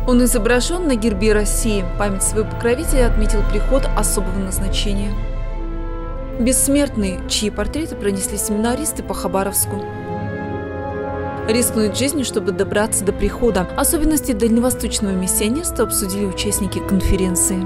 Он изображен на гербе России. Память своего покровителя отметил приход особого назначения. Бессмертные, чьи портреты пронесли семинаристы по Хабаровску. Рискнуть жизнью, чтобы добраться до прихода. Особенности дальневосточного миссионерства обсудили участники конференции.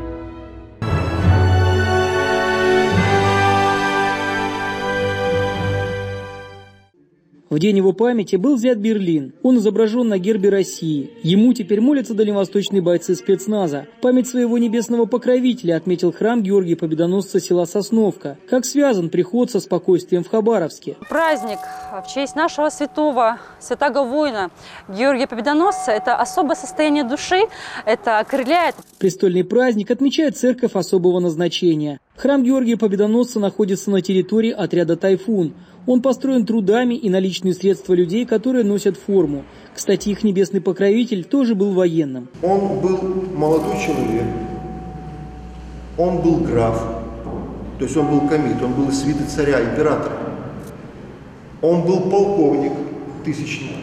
В день его памяти был взят Берлин. Он изображен на гербе России. Ему теперь молятся дальневосточные бойцы спецназа. Память своего небесного покровителя отметил храм Георгия Победоносца села Сосновка. Как связан приход со спокойствием в Хабаровске? Праздник в честь нашего святого воина Георгия Победоносца – это особое состояние души, это окрыляет. Престольный праздник отмечает церковь особого назначения. Храм Георгия Победоносца находится на территории отряда «Тайфун». Он построен трудами и наличные средства людей, которые носят форму. Кстати, их небесный покровитель тоже был военным. Он был молодой человек, он был граф, то есть он был комит, он был из свиты царя, императора. Он был полковник, тысячник.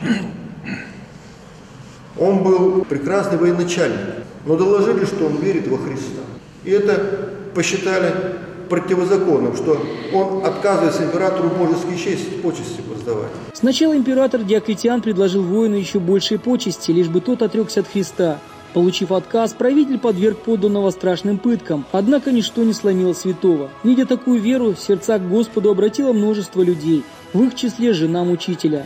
Он был прекрасный военачальник, но доложили, что он верит во Христа. И это посчитали противозаконным, что он отказывается императору божеские почести воздавать. Сначала император Диоклетиан предложил воину еще большие почести, лишь бы тот отрекся от Христа. Получив отказ, правитель подверг подданного страшным пыткам, однако ничто не сломило святого. Видя такую веру, в сердца к Господу обратило множество людей, в их числе жена мучителя.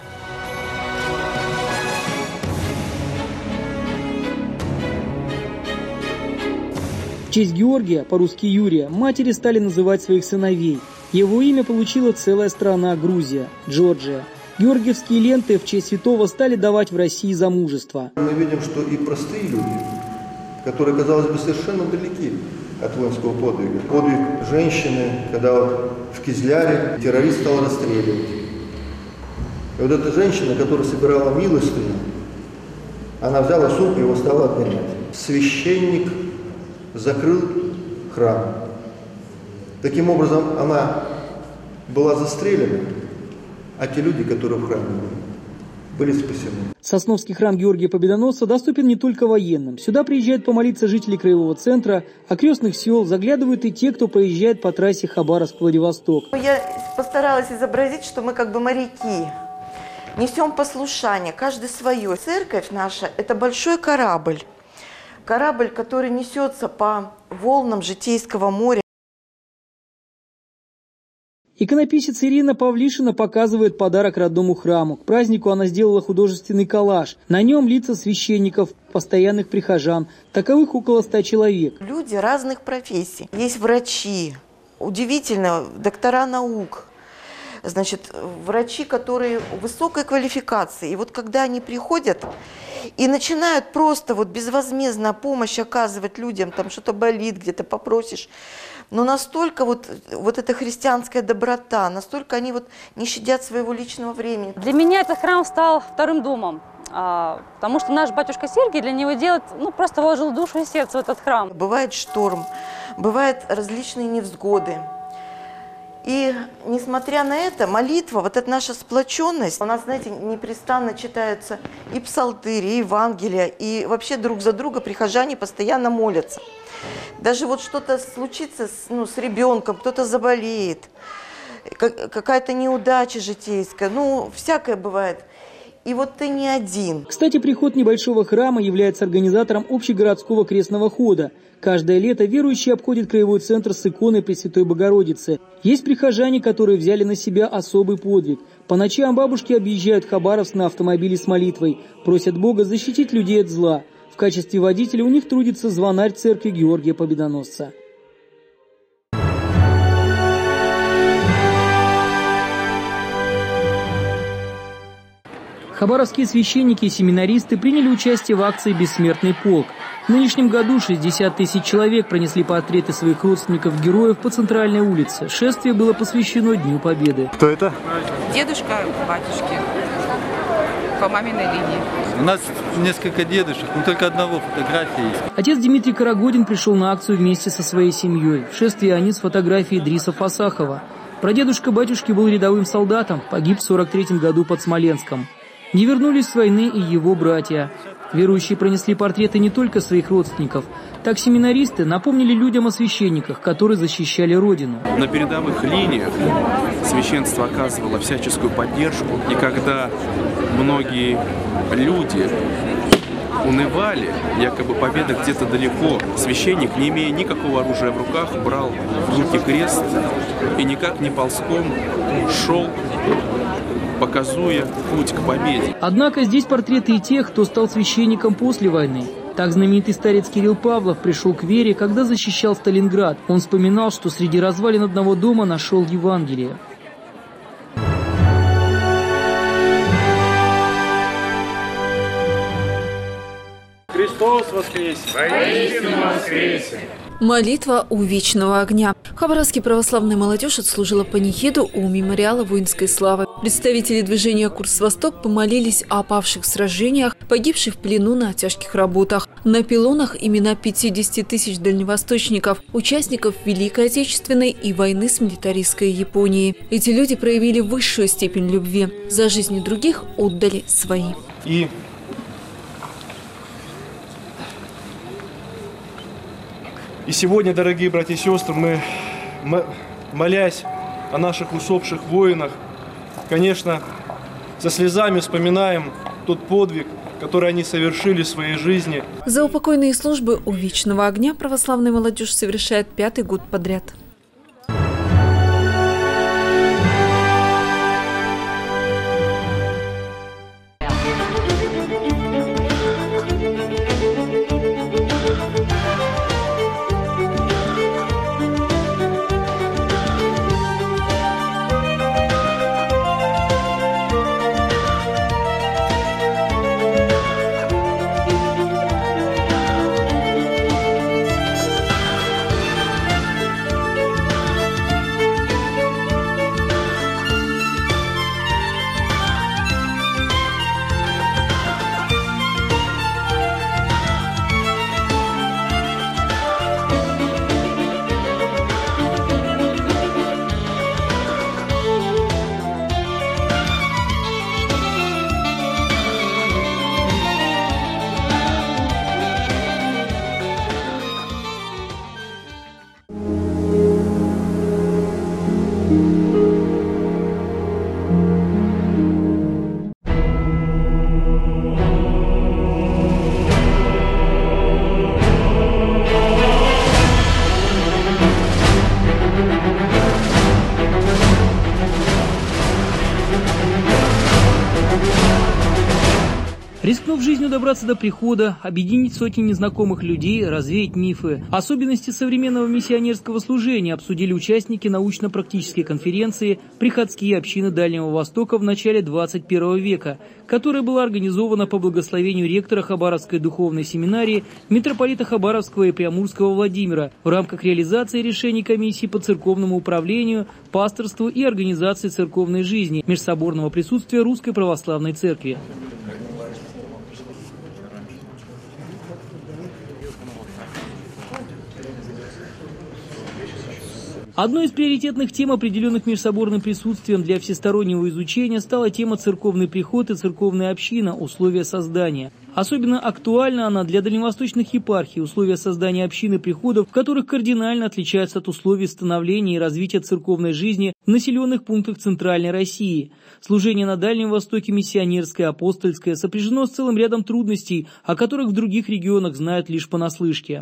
В честь Георгия, по-русски Юрия, матери стали называть своих сыновей. Его имя получила целая страна Грузия, Джорджия. Георгиевские ленты в честь святого стали давать в России за мужество. Мы видим, что и простые люди, которые, казалось бы, совершенно далеки от воинского подвига. Подвиг женщины, когда вот в Кизляре террорист стал расстреливать. И вот эта женщина, которая собирала милостыню, она взяла сумку и его стала отгонять. Священник закрыл храм. Таким образом, она была застрелена, а те люди, которые в храме были спасены. Сосновский храм Георгия Победоносца доступен не только военным. Сюда приезжают помолиться жители краевого центра, окрестных сел, заглядывают и те, кто проезжает по трассе Хабаровск-Владивосток. Я постаралась изобразить, что мы как бы моряки. Несем послушание, каждый свое. Церковь наша – это большой корабль. Корабль, который несется по волнам Житейского моря. Иконописец Ирина Павлишина показывает подарок родному храму. К празднику она сделала художественный коллаж. На нем лица священников, постоянных прихожан. Таковых около 100 человек. Люди разных профессий. Есть врачи, удивительно, доктора наук. Значит, врачи, которые высокой квалификации. И вот когда они приходят и начинают просто вот безвозмездно помощь оказывать людям, там что-то болит, где-то попросишь, но настолько вот эта христианская доброта, настолько они вот не щадят своего личного времени. Для меня этот храм стал вторым домом, потому что наш батюшка Сергий для него делает, просто вложил душу и сердце в этот храм. Бывает шторм, бывают различные невзгоды. И несмотря на это, молитва, вот эта наша сплоченность, у нас, знаете, непрестанно читаются и псалтыри, и Евангелия, и вообще друг за друга прихожане постоянно молятся. Даже вот что-то случится с ребенком, кто-то заболеет, какая-то неудача житейская, всякое бывает. И вот ты не один. Кстати, приход небольшого храма является организатором общегородского крестного хода. Каждое лето верующие обходят краевой центр с иконой Пресвятой Богородицы. Есть прихожане, которые взяли на себя особый подвиг. По ночам бабушки объезжают Хабаровск на автомобиле с молитвой. Просят Бога защитить людей от зла. В качестве водителя у них трудится звонарь церкви Георгия Победоносца. Хабаровские священники и семинаристы приняли участие в акции «Бессмертный полк». В нынешнем году 60 тысяч человек пронесли портреты своих родственников-героев по центральной улице. Шествие было посвящено Дню Победы. Кто это? Дедушка батюшки по маминой линии. У нас несколько дедушек, но только одного фотографии есть. Отец Дмитрий Карагодин пришел на акцию вместе со своей семьей. В шествии они с фотографией Идриса Фасахова. Прадедушка батюшки был рядовым солдатом, погиб в 1943 году под Смоленском. Не вернулись с войны и его братья. Верующие пронесли портреты не только своих родственников. Так семинаристы напомнили людям о священниках, которые защищали Родину. На передовых линиях священство оказывало всяческую поддержку. И когда многие люди унывали, якобы победа где-то далеко, священник, не имея никакого оружия в руках, брал в руки крест и никак не ползком шел, показуя путь к победе. Однако здесь портреты и тех, кто стал священником после войны. Так знаменитый старец Кирилл Павлов пришел к вере, когда защищал Сталинград. Он вспоминал, что среди развалин одного дома нашел Евангелие. Христос воскресе! Воистину воскресе! Молитва у вечного огня. Хабаровский православная молодежь отслужила панихиду у мемориала воинской славы. Представители движения «Курс-Восток» помолились о павших в сражениях, погибших в плену на тяжких работах. На пилонах имена 50 тысяч дальневосточников, участников Великой Отечественной и войны с милитаристской Японией. Эти люди проявили высшую степень любви. За жизни других отдали свои. И сегодня, дорогие братья и сестры, мы, молясь о наших усопших воинах, конечно, со слезами вспоминаем тот подвиг, который они совершили в своей жизни. Заупокойные службы у вечного огня православная молодежь совершает 5-й год подряд. Рискнув жизнью добраться до прихода, объединить сотни незнакомых людей, развеять мифы. Особенности современного миссионерского служения обсудили участники научно-практической конференции «Приходские общины Дальнего Востока» в начале 21 века, которая была организована по благословению ректора Хабаровской духовной семинарии, митрополита Хабаровского и Преамурского Владимира в рамках реализации решений комиссии по церковному управлению, пасторству и организации церковной жизни, межсоборного присутствия Русской Православной Церкви. Одной из приоритетных тем, определенных межсоборным присутствием для всестороннего изучения, стала тема «Церковный приход и церковная община. Условия создания». Особенно актуальна она для дальневосточных епархий, условия создания общины приходов, в которых кардинально отличаются от условий становления и развития церковной жизни в населенных пунктах Центральной России. Служение на Дальнем Востоке миссионерское, апостольское сопряжено с целым рядом трудностей, о которых в других регионах знают лишь понаслышке.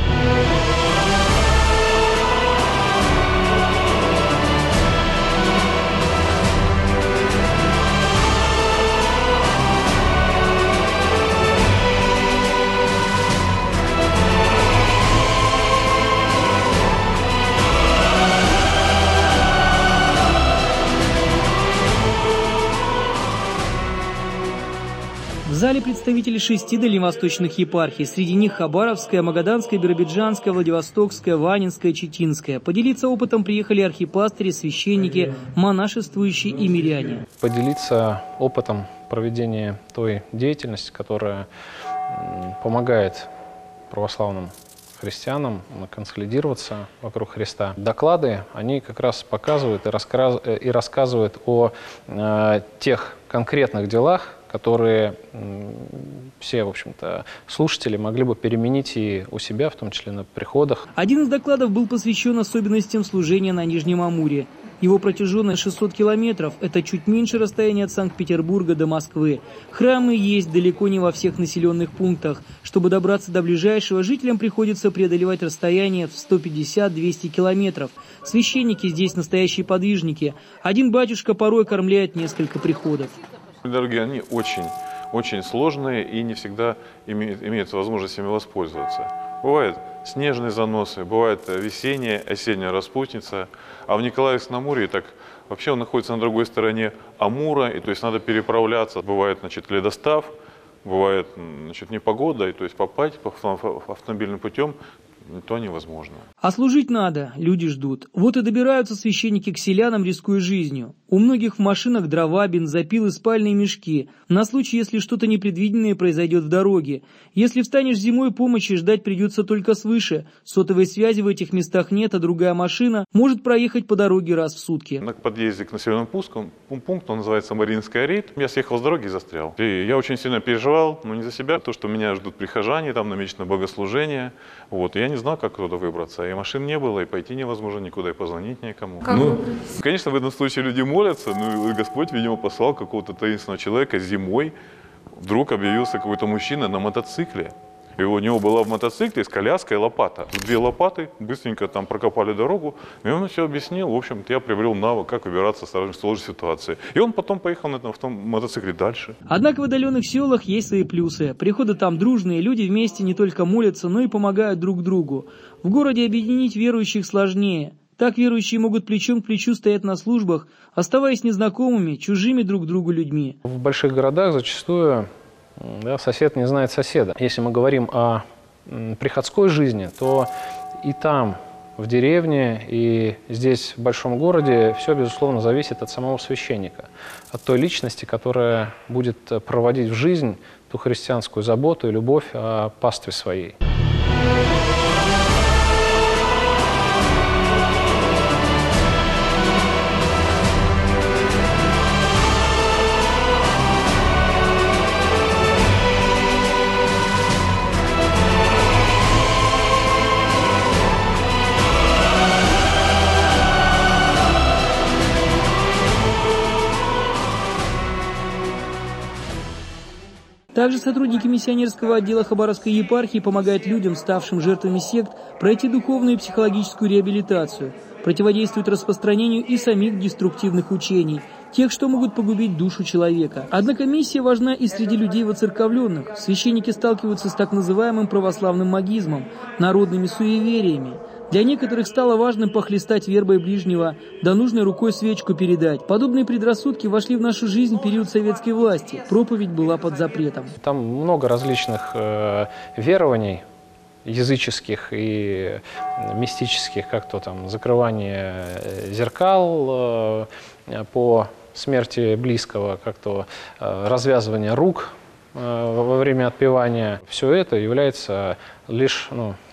В зале представители 6 дальневосточных епархий. Среди них Хабаровская, Магаданская, Биробиджанская, Владивостокская, Ванинская, Читинская. Поделиться опытом приехали архипастыри, священники, монашествующие и миряне. Поделиться опытом проведения той деятельности, которая помогает православным христианам консолидироваться вокруг Христа. Доклады, они как раз показывают и рассказывают о тех конкретных делах, которые все, в общем-то, слушатели могли бы переменить и у себя, в том числе на приходах. Один из докладов был посвящен особенностям служения на Нижнем Амуре. Его протяженность 600 километров – это чуть меньше расстояния от Санкт-Петербурга до Москвы. Храмы есть далеко не во всех населенных пунктах. Чтобы добраться до ближайшего, жителям приходится преодолевать расстояние в 150-200 километров. Священники здесь настоящие подвижники. Один батюшка порой кормляет несколько приходов. Дороги, они очень сложные и не всегда имеют возможность ими воспользоваться. Бывают снежные заносы, бывает весенняя, осенняя распутница. А в Николаевск-на-Амуре так вообще он находится на другой стороне Амура, и то есть надо переправляться. Бывает, значит, ледостав, бывает, значит, непогода, и то есть попасть автомобильным путем то невозможно. А служить надо, люди ждут. Вот и добираются священники к селянам, рискуя жизнью. У многих в машинах дрова, бензопилы, спальные мешки. На случай, если что-то непредвиденное произойдет в дороге. Если встанешь зимой, помощи ждать придется только свыше. Сотовой связи в этих местах нет, а другая машина может проехать по дороге раз в сутки. На подъезде к населенному пункту, он называется Мариинская рейд. Я съехал с дороги и застрял. И я очень сильно переживал, но не за себя, то, что меня ждут прихожане, там намечено богослужение. Вот, я не знал, как туда выбраться. И машин не было, и пойти невозможно никуда, и позвонить никому. Конечно, в этом случае люди молятся, но Господь, видимо, послал какого-то таинственного человека зимой. Вдруг объявился какой-то мужчина на мотоцикле. И у него была в мотоцикле с коляской лопата. 2 лопаты, быстренько там прокопали дорогу. И он все объяснил. В общем-то, я приобрел навык, как выбираться в сложной ситуации. И он потом поехал на этом мотоцикле дальше. Однако в отдаленных селах есть свои плюсы. Приходы там дружные, люди вместе не только молятся, но и помогают друг другу. В городе объединить верующих сложнее. Так верующие могут плечом к плечу стоять на службах, оставаясь незнакомыми, чужими друг другу людьми. В больших городах зачастую сосед не знает соседа. Если мы говорим о приходской жизни, то и там, в деревне, и здесь, в большом городе, все, безусловно, зависит от самого священника, от той личности, которая будет проводить в жизнь ту христианскую заботу и любовь о пастве своей. Также сотрудники миссионерского отдела Хабаровской епархии помогают людям, ставшим жертвами сект, пройти духовную и психологическую реабилитацию, противодействуют распространению и самих деструктивных учений, тех, что могут погубить душу человека. Однако миссия важна и среди людей воцерковленных. Священники сталкиваются с так называемым православным магизмом, народными суевериями. Для некоторых стало важным похлестать вербой ближнего, да нужной рукой свечку передать. Подобные предрассудки вошли в нашу жизнь в период советской власти. Проповедь была под запретом. Там много различных верований, языческих и мистических, как то там закрывание зеркал по смерти близкого, как то развязывание рук во время отпевания. Все это является лишь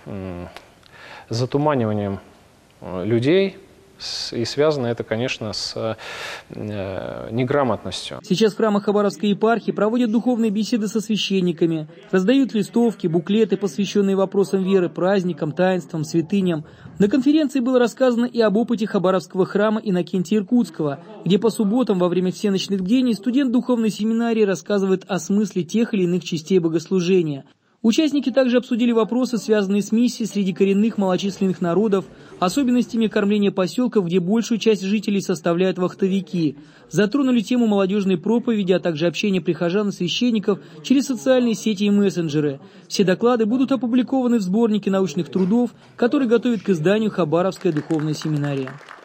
затуманиванием людей, и связано это, конечно, с неграмотностью. Сейчас в храмах Хабаровской епархии проводят духовные беседы со священниками, раздают листовки, буклеты, посвященные вопросам веры, праздникам, таинствам, святыням. На конференции было рассказано и об опыте Хабаровского храма Иннокентия Иркутского, где по субботам во время всеночных бдений студент духовной семинарии рассказывает о смысле тех или иных частей богослужения. Участники также обсудили вопросы, связанные с миссией среди коренных малочисленных народов, особенностями кормления поселков, где большую часть жителей составляют вахтовики. Затронули тему молодежной проповеди, а также общения прихожан и священников через социальные сети и мессенджеры. Все доклады будут опубликованы в сборнике научных трудов, который готовит к изданию Хабаровская духовная семинария.